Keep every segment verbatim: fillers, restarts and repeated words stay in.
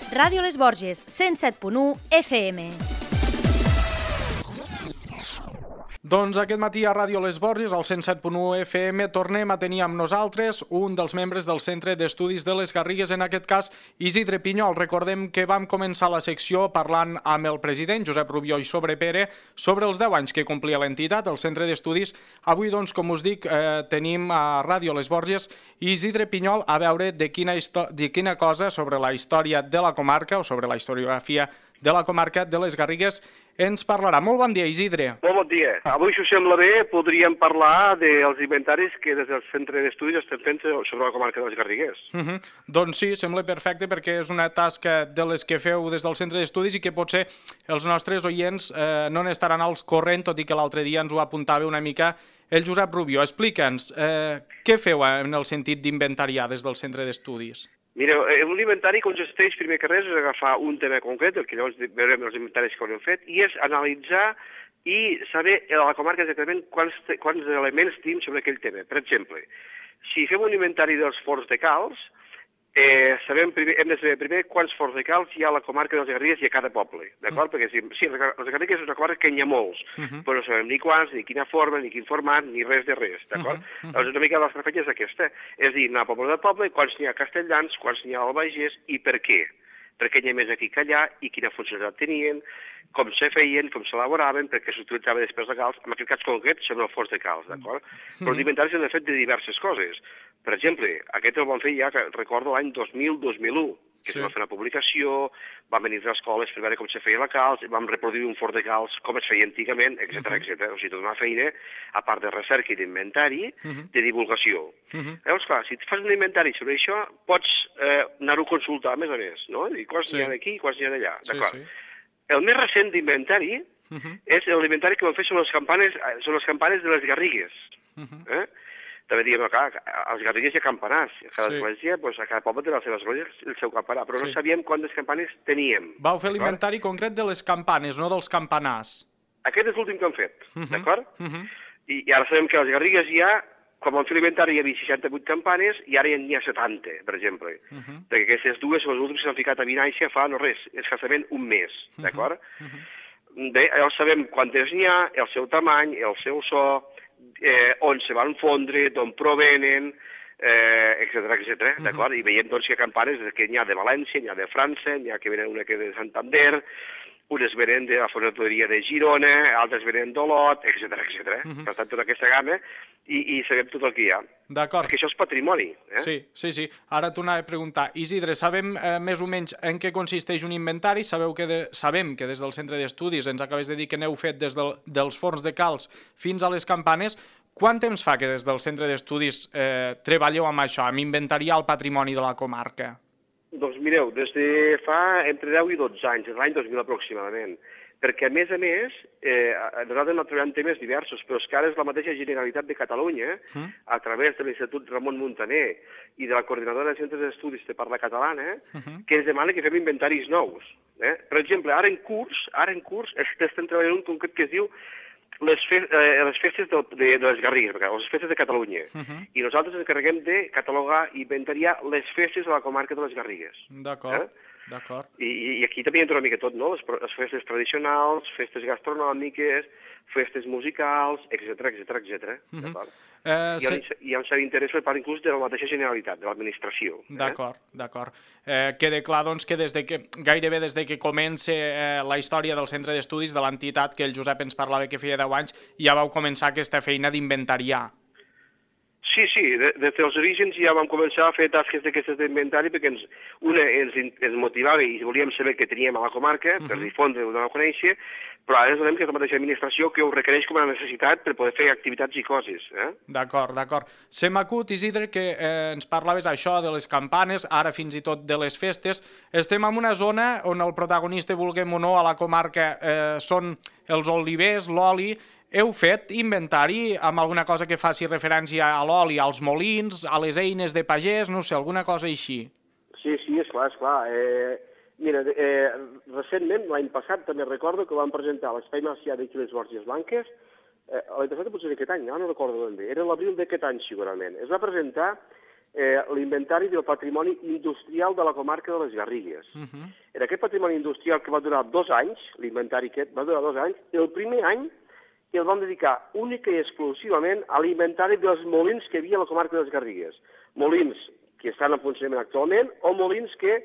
Ràdio Les Borges, cent set punt u F M. Doncs aquest matí a Ràdio Les Borges, al cent set punt u F M, tornem a tenir amb nosaltres un dels membres del Centre d'Estudis de les Garrigues, en aquest cas Isidre Pinyol. Recordem que vam començar la secció parlant amb el president, Josep Rubió i Sobrepere, sobre els deu anys que complia l'entitat, el Centre d'Estudis. Avui, doncs, com us dic, eh, tenim a Ràdio Les Borges Isidre Pinyol a veure de quina, de quina cosa sobre la història de la comarca o sobre la historiografia de la comarca de les Garrigues ens parlarà. Molt bon dia, Isidre. Molt bon dia. Avui, si us sembla bé, podríem parlar dels inventaris que des del Centre d'Estudis estem fent sobre la comarca de les Garrigues. Uh -huh. Doncs sí, sembla perfecte, perquè és una tasca de les que feu des del Centre d'Estudis i que potser els nostres oients eh, no n'estaran al corrent, tot i que l'altre dia ens ho apuntava una mica el Josep Rubió. Explica'ns, eh, què feu en el sentit d'inventariar des del Centre d'Estudis? Mireu, un inventari consisteix, primer que res, és agafar un tema concret, el que llavors veurem els inventaris que haurem fet, i és analitzar i saber a la comarca exactament quants, quants elements tenim sobre aquell tema. Per exemple, si fem un inventari dels forns de calç, eh, sabem primer, hem de saber primer quants forns de calç hi ha a la comarca de les Garrigues i a cada poble, d'acord? Mm. Perquè si, sí, les Garrigues és una comarca que n'hi ha molts, uh -huh. però no sabem ni quants, ni quina forma, ni quin format, ni res de res, d'acord? Uh -huh. Uh -huh. Doncs una mica la nostra feina és aquesta, és dir, anar a poble de poble, quants n'hi ha castellans, quants n'hi ha al Bages i per què? Per què n'hi ha més aquí que allà i quina funcionalitat tenien, com se feien, com s'elaboraven, perquè s'utilitzava després de calç. En aquest cas concret són els forns de calç, d'acord? Mm. Però els inventaris s'han fet de diverses coses. Per exemple, aquest el vam fer ja, que recordo, l'any dos mil dos mil u, que sí. Se va fer una publicació, vam venir a les escoles per veure com se feia la calç, vam reproduir un forn de calç com es feia antigament, etcètera, uh -huh. etcètera. O sigui, tota una feina, a part de recerca i d'inventari, uh -huh. de divulgació. Uh -huh. Llavors, clar, si fas un inventari sobre això, pots eh, anar-ho a consultar, a més a més, no? I quants sí. n'hi ha d'aquí i quants n'hi ha d'allà, d'acord? Sí, sí. El més recent d'inventari uh -huh. és l'inventari que vam fer sobre les campanes, sobre les campanes de les Garrigues. Uh -huh. eh? També diguem, clar, als Garrigues hi ha campanars. A cada sí. església, doncs, a cada poble té la seva església, el seu campanar, però sí. no sabíem quantes campanes teníem. Vau fer l'inventari concret de les campanes, no dels campanars. Aquest és l'últim que hem fet, uh -huh. d'acord? Uh -huh. I, I ara sabem que a les Garrigues hi ha, quan vam fer l'inventari hi havia seixanta-vuit campanes i ara n'hi ha setanta, per exemple. Uh -huh. Perquè aquestes dues són les últimes que s'han ficat a Vinaixa fa no res, escassament un mes, d'acord? Uh -huh. Bé, llavors sabem quantes n'hi ha, el seu tamany, el seu so, eh, on se van fondre, d'on provenen, eh, etcètera, etcètera, uh -huh. d'acord? I veiem doncs que campanes que n'hi ha de València, n'hi ha de França, n'hi ha que venen una que de Santander, unes venen de la fonateria de Girona, altres venen d'Olot, etcètera, etcètera. Uh -huh. Per tant, tota aquesta gamma, i, i sabem tot el que hi ha. D'acord. Perquè això és patrimoni. Eh? Sí, sí, sí. Ara t'ho anava a preguntar. Isidre, sabem eh, més o menys en què consisteix un inventari? Sabeu que de... Sabem que des del Centre d'Estudis ens acabes de dir que n'heu fet des del... dels forns de calç fins a les campanes. Quant temps fa que des del Centre d'Estudis eh, treballeu amb això, amb inventariar el patrimoni de la comarca? Doncs mireu, des de fa entre deu i dotze anys, l'any dos mil aproximadament, perquè a més a més, eh, nosaltres no trobem temes diversos, però és que ara és la mateixa Generalitat de Catalunya, mm. a través de l'Institut Ramon Muntaner i de la Coordinadora de Centres d'Estudis de Parla Catalana, uh -huh. que ens demana que fem inventaris nous. Eh? Per exemple, ara en curs, ara en curs estem treballant un concret que es diu les, fe eh, les festes de, de, de les Garrigues, les festes de Catalunya. Uh -huh. I nosaltres ens encarreguem de catalogar i inventariar les festes de la comarca de les Garrigues. D'acord, eh? d'acord. I, I aquí també entra una mica tot, no? Les, les festes tradicionals, festes gastronòmiques, festes musicals, etcètera, etcètera, etcètera. Uh -huh. D'acord? Eh, I, sí. hi ha un cert interès per part inclús de la mateixa Generalitat, de l'administració. D'acord, eh? d'acord. Eh, queda clar, doncs, que des de que gairebé des de que comença eh, la història del Centre d'Estudis de l'entitat, que el Josep ens parlava que feia deu anys, ja vau començar aquesta feina d'inventariar. Sí, sí, des de dels orígens ja vam començar a fer tasques d'aquestes d'inventari perquè ens, una ens, ens motivava i volíem saber què teníem a la comarca, uh -huh. per difondre, donar a conèixer, però ara ens donem que és la mateixa administració que ho requereix com a necessitat per poder fer activitats i coses. Eh? D'acord, d'acord. Se m'acut, Isidre, que eh, ens parlaves això de les campanes, ara fins i tot de les festes. Estem en una zona on el protagonista, vulguem o no, a la comarca eh, són els olivers, l'oli. Heu fet inventari amb alguna cosa que faci referència a l'oli, als molins, a les eines de pagès, no sé, alguna cosa així? Sí, sí, esclar, esclar. Eh, mira, eh, recentment, l'any passat, també recordo que vam presentar l'Espai Macià d'aquí les Borges Blanques, eh, l'any passat potser d'aquest any, no, no recordo ben bé, era l'abril d'aquest any segurament. Es va presentar eh, l'inventari del patrimoni industrial de la comarca de les Garrigues. Uh -huh. En aquest patrimoni industrial que va durar dos anys, l'inventari aquest va durar dos anys, el primer any el vam dedicar única i exclusivament a l'inventari dels molins que hi havia a la comarca de les Garrigues. Molins que estan en funcionament actualment o molins que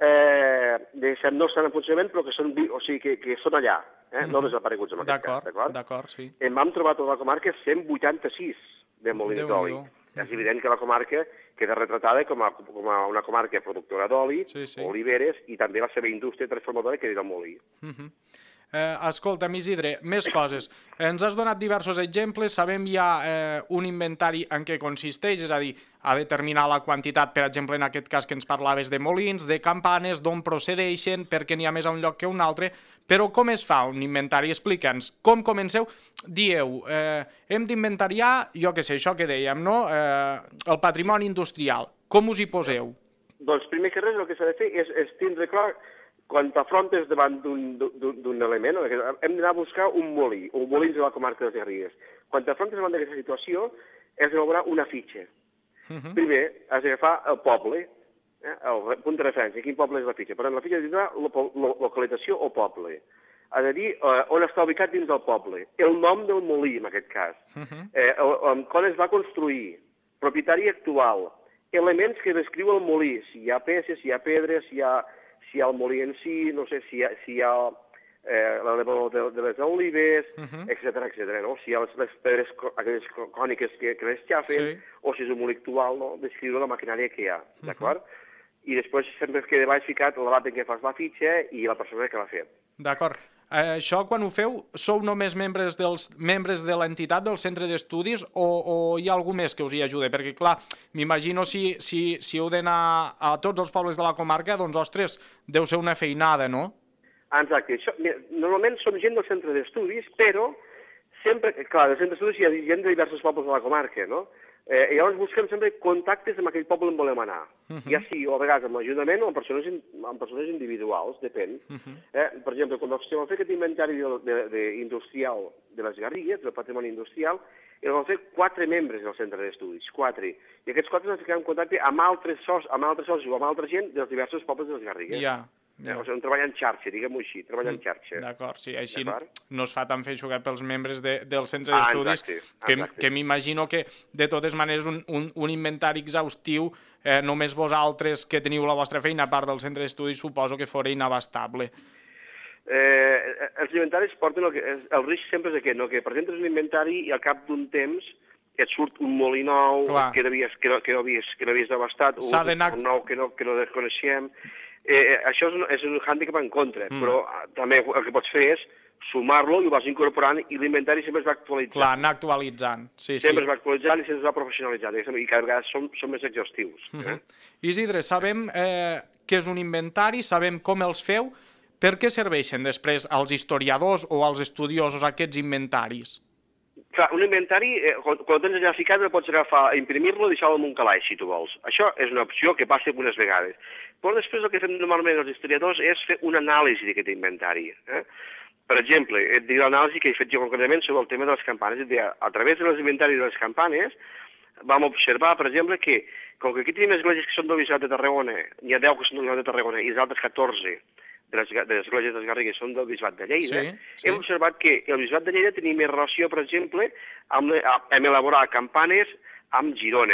eh, no estan en funcionament però que són, o sigui, que, que són allà, eh? no desapareguts en aquest cas. D'acord, d'acord, sí. En vam trobar tota la comarca cent vuitanta-sis de molins d'oli. És evident que la comarca queda retratada com a, com a una comarca productora d'oli, sí, sí. oliveres, i també la seva indústria transformadora que és el molí. Uh -huh. eh, escolta'm, Isidre, més coses. Ens has donat diversos exemples, sabem ja eh, un inventari en què consisteix, és a dir, a determinar la quantitat, per exemple, en aquest cas que ens parlaves de molins, de campanes, d'on procedeixen, perquè n'hi ha més a un lloc que a un altre, però com es fa un inventari? Explica'ns, com comenceu? Dieu, eh, hem d'inventariar, jo què sé, això que dèiem, no? Eh, el patrimoni industrial. Com us hi poseu? Doncs primer que res el que s'ha de fer és, és tindre clar quan t'afrontes davant d'un element, hem d'anar a buscar un molí, un molins de la comarca de les Garrigues. Quan t'afrontes davant d'aquesta situació, has d'elaborar una fitxa. Uh -huh. Primer, has d'agafar el poble, eh, el punt de referència, quin poble és la fitxa. Per tant, la fitxa ha de dir la localització o poble. Ha de dir eh, on està ubicat dins del poble, el nom del molí, en aquest cas, uh -huh. eh, el, quan es va construir, propietari actual, elements que descriu el molí, si hi ha peces, si hi ha pedres, si hi ha, si hi ha el molí en si, no sé, si hi ha, si hi ha eh, l'elevador de, de les olives, uh -huh. etcètera, etcètera, no? Si hi ha les, les pedres aquelles còniques que, que les xafen, sí. o si és un molí actual, no? Descriure la maquinària que hi ha, d'acord? Uh -huh. I després sempre queda baix ficat la data en què fas la fitxa i la persona que l'ha fet. D'acord. Eh, això, quan ho feu, sou només membres dels membres de l'entitat del centre d'estudis o, o hi ha algú més que us hi ajuda? Perquè, clar, m'imagino si, si, si heu d'anar a tots els pobles de la comarca, doncs, ostres, deu ser una feinada, no? Exacte. Això, mira, normalment som gent del centre d'estudis, però sempre, clar, del centre d'estudis hi ha gent de diversos pobles de la comarca, no? Eh, llavors busquem sempre contactes amb aquell poble on volem anar, uh -huh. ja sigui o a vegades amb l'Ajuntament o amb persones, amb persones individuals, depèn. Uh -huh. eh, per exemple, quan vam fer aquest inventari de, de, de industrial de les Garrigues, del patrimoni industrial, el vam fer quatre membres del centre d'estudis, quatre. I aquests quatre ens ficaven en contacte amb altres socis, amb altres socis o amb altra gent dels diversos pobles de les Garrigues. Ja. Yeah. O sigui, un treball en xarxa, diguem-ho així, treball en xarxa. D'acord, sí, així no es fa tan feixugat pels membres de, del centre d'estudis, ah, que, que m'imagino que, de totes maneres, un, un, un inventari exhaustiu, eh, només vosaltres que teniu la vostra feina a part del centre d'estudis, suposo que fora inabastable. Eh, els inventaris porten, el, que, el risc sempre és aquest, no? Que presentes un inventari i al cap d'un temps et surt un molí nou que no havies, que no, que no havies, que no havies devastat, un, un nou que no, que no desconeixem. Eh, això és un, és un hàndicap en contra, mm. però també el que pots fer és sumar-lo i ho vas incorporant i l'inventari sempre es va actualitzant. Clar, anar actualitzant, sí, sempre sí. es va actualitzant i sempre es va professionalitzant i cada vegada som, som més exhaustius. Mm -hmm. eh? Isidre, sabem eh, què és un inventari, sabem com els feu, per què serveixen després als historiadors o als estudiosos aquests inventaris? Clar, un inventari, eh, quan, quan tens allà ficat, el pots agafar, imprimir-lo i deixar-lo en un calaix, si tu vols. Això és una opció que passa algunes vegades. Però després el que fem normalment els historiadors és fer una anàlisi d'aquest inventari. Eh? Per exemple, et diré l'anàlisi que he fet jo concretament sobre el tema de les campanes. És a dir, a través dels inventaris de les campanes vam observar, per exemple, que com que aquí tenim esglésies que són del Bisbat de Tarragona, n'hi ha deu que són del Bisbat de Tarragona i els altres catorze de les, de les esglésies dels Garrigues són del Bisbat de Lleida, sí, sí. Hem observat que el Bisbat de Lleida tenia més relació, per exemple, amb, amb elaborar campanes amb Girona.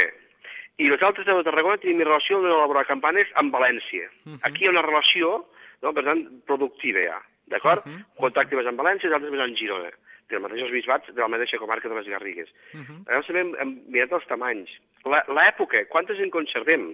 I els altres de Tarragona tenen més relació amb elaborar campanes amb València. Uh -huh. Aquí hi ha una relació, no, per tant, productiva ja, d'acord? Uh -huh. Contacte més amb València i els altres més amb Girona, dels mateixos bisbats de la mateixa comarca de les Garrigues. Uh -huh. Llavors també hem, hem mirat els tamanys. L'època, quantes en conservem?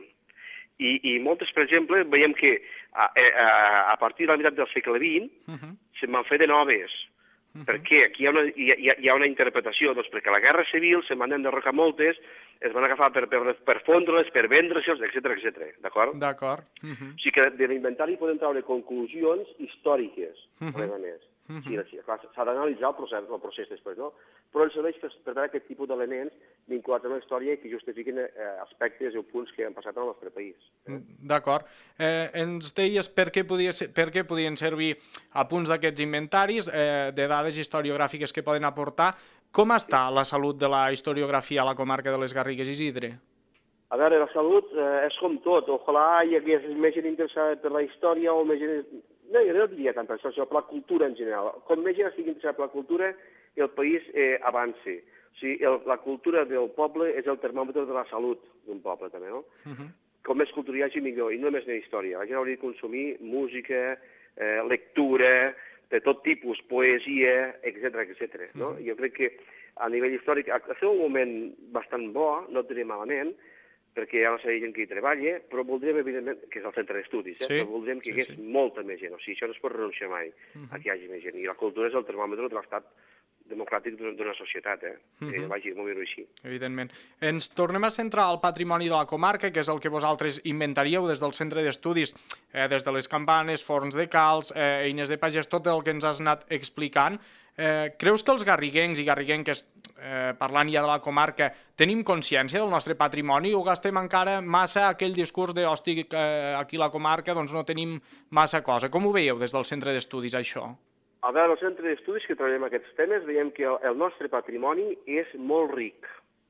I, i moltes, per exemple, veiem que a, a, a partir de la meitat del segle vint uh -huh. se'n van fer de noves. Uh -huh. Perquè aquí hi ha, una, hi, ha, hi ha una interpretació, doncs perquè a la Guerra Civil se'n van enderrocar moltes, es van agafar per, per, per fondre-les, per vendre-se'ls, etcètera, etcètera. D'acord? D'acord. Uh -huh. O sigui que de l'inventari podem treure conclusions històriques, uh -huh. a més. Uh -huh. Sí, s'ha d'analitzar el procés, el procés després, no? Però ens serveix per, per veure aquest tipus d'elements vinculats a una història que justifiquin eh, aspectes o punts que han passat al nostre país. Eh? D'acord. Eh, ens deies per què, podia ser, per què podien servir a punts d'aquests inventaris, eh, de dades historiogràfiques que poden aportar. Com està la salut de la historiografia a la comarca de les Garrigues, Isidre? A veure, la salut eh, és com tot. Ojalà hi hagués més gent interessada per la història o més gent... No, jo no diria tant per això, sinó per la cultura en general. Com més gent estigui interessada per la cultura, el país eh, avanci. O sigui, el, la cultura del poble és el termòmetre de la salut d'un poble, també, no? Uh -huh. Com més cultura hi hagi, millor, i no només de història. La gent hauria de consumir música, eh, lectura, de tot tipus, poesia, etcètera, etcètera. No? Uh -huh. Jo crec que a nivell històric, ha estat un moment bastant bo, no tenim malament, perquè hi ha una sèrie de gent que hi treballa, però voldríem, evidentment, que és el centre d'estudis, eh? Sí, però voldríem que hi hagués sí, sí. molta més gent. O sigui, això no es pot renunciar mai, uh -huh. a que hi hagi més gent. I la cultura és el termòmetre de l'estat democràtic d'una societat, eh? Uh -huh. eh vagi, molt bé així. Evidentment. Ens tornem a centrar al patrimoni de la comarca, que és el que vosaltres inventaríeu des del centre d'estudis, eh, des de les campanes, forns de calç, eh, eines de pagès, tot el que ens has anat explicant. Eh, creus que els garriguencs i garriguenques, eh, parlant ja de la comarca, tenim consciència del nostre patrimoni o gastem encara massa aquell discurs de hosti, eh, aquí a la comarca doncs no tenim massa cosa? Com ho veieu des del centre d'estudis, això? A veure, al centre d'estudis que treballem aquests temes veiem que el, el nostre patrimoni és molt ric,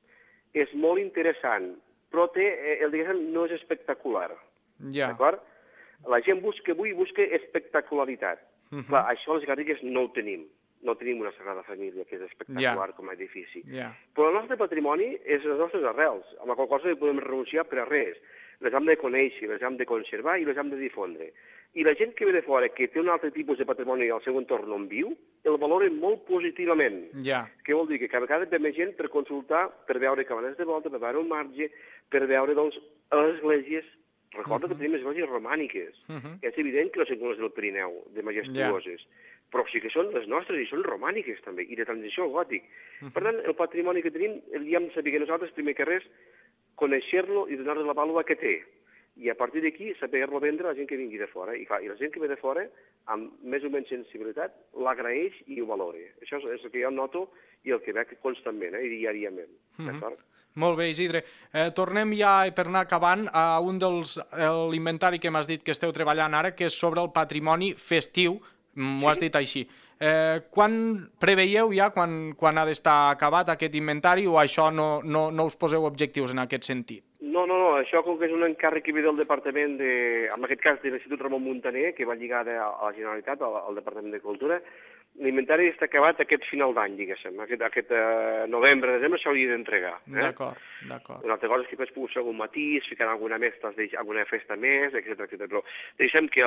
és molt interessant, però té, el diguem, no és espectacular. Ja. D'acord? La gent busca avui busca espectacularitat. Uh -huh. Clar, això els garrigues no ho tenim. No tenim una Sagrada Família que és espectacular yeah. com a edifici. Yeah. Però el nostre patrimoni és les nostres arrels, amb la qual cosa no podem renunciar per a res. Les hem de conèixer, les hem de conservar i les hem de difondre. I la gent que ve de fora, que té un altre tipus de patrimoni al seu entorn on viu, el valora molt positivament. Yeah. Què vol dir? Que cada vegada ve més gent per consultar, per veure cabanes de volta, per veure un marge, per veure, doncs, les esglésies. Recorda uh -huh. que tenim esglésies romàniques. Uh -huh. És evident que no són com les del Pirineu, de majestuoses. Yeah. Però sí que són les nostres i són romàniques també, i de transició al gòtic. Uh -huh. Per tant, el patrimoni que tenim, el hem de saber que nosaltres, primer que res, conèixer-lo i donar-li la vàlua que té. I a partir d'aquí, saber-lo vendre a la gent que vingui de fora. I, clar, i la gent que ve de fora, amb més o menys sensibilitat, l'agraeix i ho valora. Això és el que jo noto i el que veig constantment, eh, i diàriament. Uh -huh. D'acord? Molt bé, Isidre. Eh, tornem ja, per anar acabant, a un dels l'inventari que m'has dit que esteu treballant ara, que és sobre el patrimoni festiu, m'ho has dit així. Eh, quan preveieu ja, quan, quan ha d'estar acabat aquest inventari, o això no, no, no us poseu objectius en aquest sentit? No, no, no, això com que és un encàrrec que ve del departament, de, en aquest cas de l'Institut Ramon Muntaner, que va lligar a la Generalitat, al, al Departament de Cultura, l'inventari està acabat aquest final d'any, diguéssim. Aquest, aquest uh, novembre, desembre s'hauria d'entregar. Eh? D'acord, d'acord. Una altra cosa és que després pugui ser algun matís, ficar alguna, més, alguna festa més, etcètera, etcètera. Però deixem que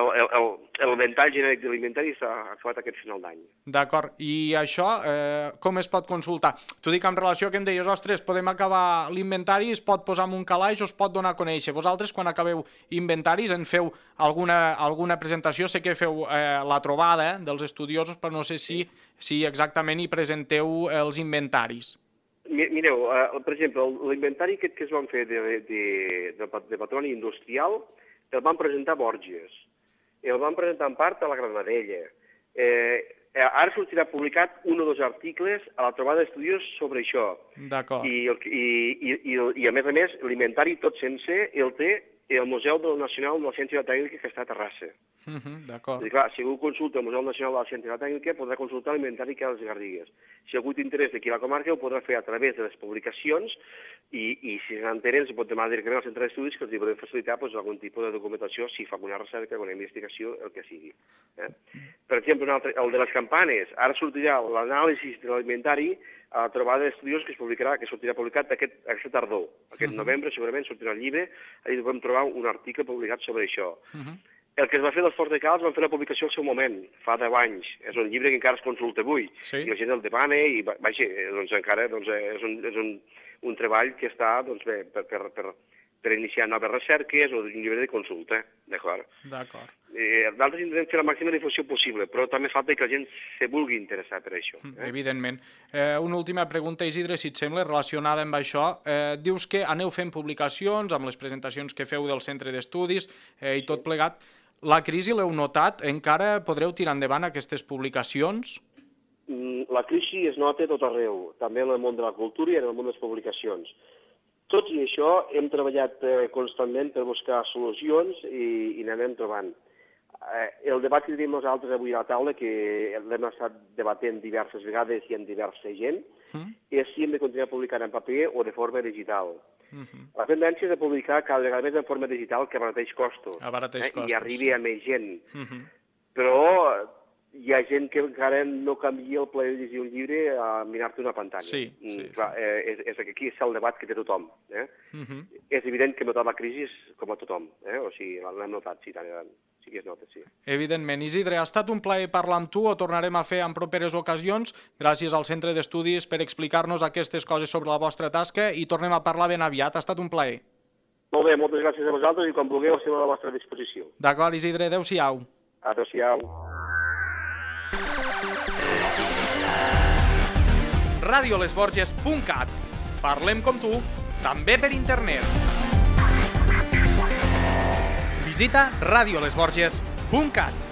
el ventall genèric de l'inventari està acabat aquest final d'any. D'acord. I això, eh, com es pot consultar? T'ho dic en relació que em deies, ostres, podem acabar l'inventari, es pot posar en un calaix o es pot donar a conèixer. Vosaltres, quan acabeu inventaris, en feu alguna, alguna presentació? Sé que feu eh, la trobada eh, dels estudiosos, però no sé si, si exactament hi presenteu els inventaris. Mireu, uh, per exemple, l'inventari aquest que es van fer de, de, de, de patrimoni industrial el van presentar a Borges, el van presentar en part a la Granadella. Eh, ara sortirà publicat un o dos articles a la trobada d'estudis sobre això. D'acord. I, i, i, i, I a més a més, l'inventari tot sense el té el Museu Nacional de la Ciència i la Tècnica, que està a Terrassa. Uh -huh, D'acord. I clar, si algú consulta el Museu Nacional de la Ciència i la Tècnica, podrà consultar l'inventari que hi ha a les Garrigues. Si algú t'interessa d'aquí a la comarca, ho podrà fer a través de les publicacions i, i si s'entenen, se pot demanar directament al centre d'estudis que els hi podem facilitar pues, algun tipus de documentació, si fa alguna recerca, alguna investigació, el que sigui. Eh? Per exemple, un altre, el de les campanes. Ara sortirà l'anàlisi de l'inventari a la trobada d'estudiosos que es publicarà, que sortirà publicat aquest, aquesta tardor. Aquest uh -huh. novembre segurament sortirà el llibre, allà podem trobar un article publicat sobre això. Uh -huh. El que es va fer dels Forts de Calç van fer la publicació al seu moment, fa deu anys. És un llibre que encara es consulta avui. Sí. I la gent el demana i, vaja, doncs encara doncs, és, un, és un, un treball que està doncs, bé, per, per, per, per iniciar noves recerques o un llibre de consulta, d'acord? D'acord. Eh, D'altres intentem fer la màxima difusió possible, però també falta que la gent se vulgui interessar per això. Eh? Evidentment. Eh, una última pregunta, Isidre, si et sembla, relacionada amb això. Eh, dius que aneu fent publicacions amb les presentacions que feu del centre d'estudis eh, i tot plegat. La crisi l'heu notat? Encara podreu tirar endavant aquestes publicacions? La crisi es nota a tot arreu, també en el món de la cultura i en el món de les publicacions. Tot i això, hem treballat eh, constantment per buscar solucions i, i n'anem trobant. Eh, el debat que tenim nosaltres avui a la taula, que l'hem estat debatent diverses vegades i amb diversa gent, mm. és si hem de continuar publicant en paper o de forma digital. Uh-huh. La tendència és de publicar cada vegada més en forma digital que abarateix costos, abarateix eh? costos. I arribi a més gent. Uh-huh. Però hi ha gent que encara no canvia el plaer de llegir un llibre a mirar-te una pantalla. Sí, sí, mm, clar, sí. Eh, és, és que aquí és el debat que té tothom. Eh? Uh-huh. És evident que hem notat la crisi com a tothom. Eh? O sigui, l'hem notat, sí, tant i tant. Sí que es nota, sí. Evidentment. Isidre, ha estat un plaer parlar amb tu, ho tornarem a fer en properes ocasions. Gràcies al Centre d'Estudis per explicar-nos aquestes coses sobre la vostra tasca i tornem a parlar ben aviat. Ha estat un plaer. Molt bé, moltes gràcies a vosaltres i quan vulgueu estem a la vostra disposició. D'acord, Isidre, adeu-siau. Adeu-siau. radio les borges punt cat. Parlem com tu, també per internet. Visita radio les borges punt cat.